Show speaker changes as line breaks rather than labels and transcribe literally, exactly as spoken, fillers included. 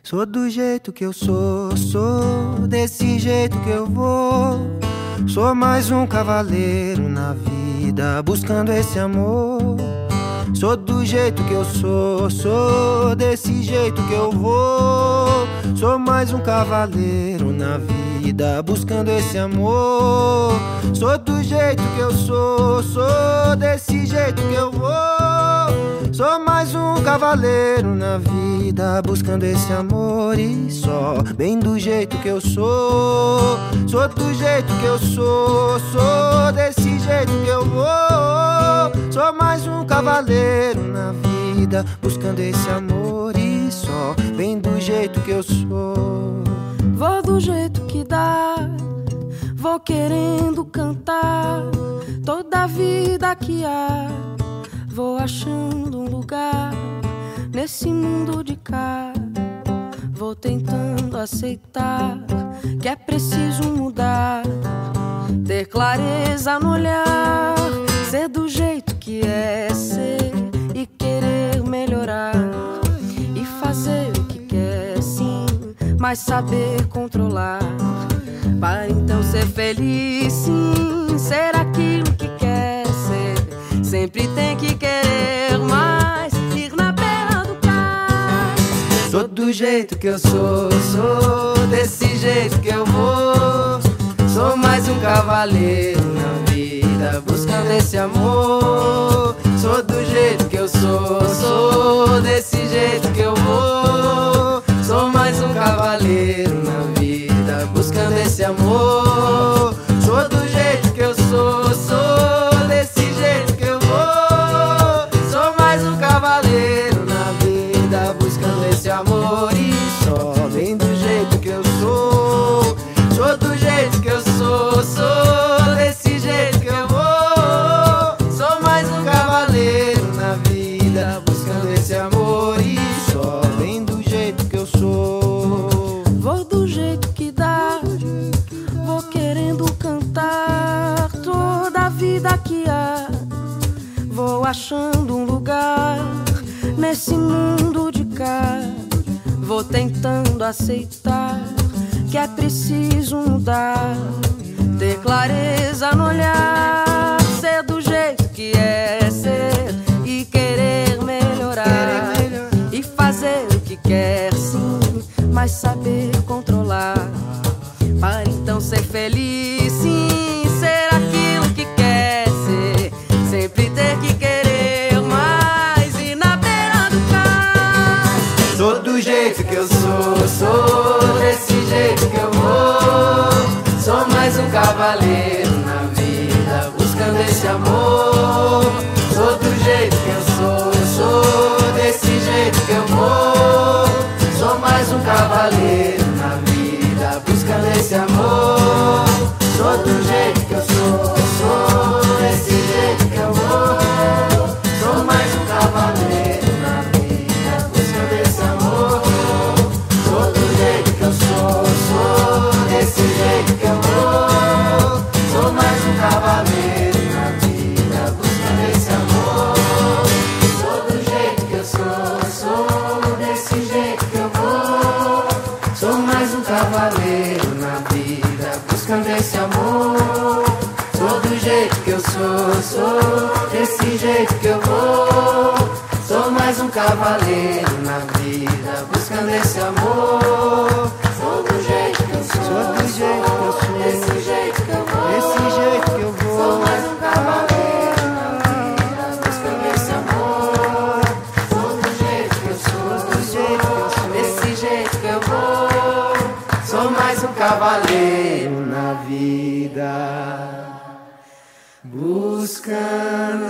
Sou do jeito que eu sou, sou desse jeito que eu vou. Sou mais um cavaleiro na vida, buscando esse amor. Sou do jeito que eu sou, sou desse jeito que eu vou. Sou mais um cavaleiro na vida, buscando esse amor. Sou do jeito que eu sou, sou desse jeito que eu vou. Sou mais um cavaleiro na vida, buscando esse amor. E só bem do jeito que eu sou. Sou do jeito que eu sou, sou desse jeito que eu vou. Sou mais um cavaleiro na vida, buscando esse amor. E só bem do jeito que eu sou.
Vou do jeito que dá, vou querendo cantar toda a vida que há. Vou achando um lugar nesse mundo de cá. Vou tentando aceitar que é preciso mudar, ter clareza no olhar, ser do jeito que é ser e querer melhorar e fazer o que quer sim, mas saber controlar, para então ser feliz sim, ser aquilo que quer ser. Sempre tem que querer mais, ir na beira do cais.
Sou do jeito que eu sou, sou desse jeito que eu vou. Sou mais um cavaleiro na vida, buscando esse amor. Sou do jeito que eu sou, sou desse jeito que eu vou. Sou mais um cavaleiro na vida, buscando esse amor. Sou do jeito que eu sou, sou desse jeito que eu vou. Sou mais um cavaleiro na vida, buscando esse amor. E só vem do jeito que eu sou. Sou do jeito que eu sou, sou desse jeito que eu vou. Sou mais um cavaleiro na vida, buscando esse amor. E só vem do jeito que eu sou.
Vou do jeito que dá, vou querendo cantar toda a vida que há. Vou achando um lugar nesse mundo de cá. Vou tentando aceitar que é preciso mudar, ter clareza no olhar, ser do jeito que é ser e querer melhorar e fazer o que quer sim, mas saber controlar, para então ser feliz sim, ser aquilo que quer ser. Sempre ter que querer mais e na beira do cais.
Sou do jeito que eu sou, sou desse jeito que eu vou. Sou mais um cavaleiro na vida, buscando esse amor. Sou do jeito que eu sou, sou desse jeito que eu vou. Sou mais um cavaleiro na vida, buscando esse amor. Sou do jeito que eu sou, sou desse jeito que eu vou. Sou mais um cavaleiro na vida, buscando esse amor. Sou do jeito que eu sou, sou desse jeito que eu vou. Sou mais um cavaleiro na vida, buscando esse amor. Sou do jeito que eu sou, sou desse jeito que eu vou. Sou mais um cavaleiro na vida, buscando esse amor. Sou do jeito que eu sou, sou desse jeito que eu vou. Sou mais um cavaleiro na vida, buscando esse amor. Sou do jeito que eu sou, sou do jeito que eu sou, desse jeito que eu vou, desse jeito que eu vou. Sou mais um cavaleiro na vida, buscando esse amor. Sou do jeito que eu sou, do jeito que eu sou, desse jeito que eu vou. Sou mais um cavaleiro na vida, buscando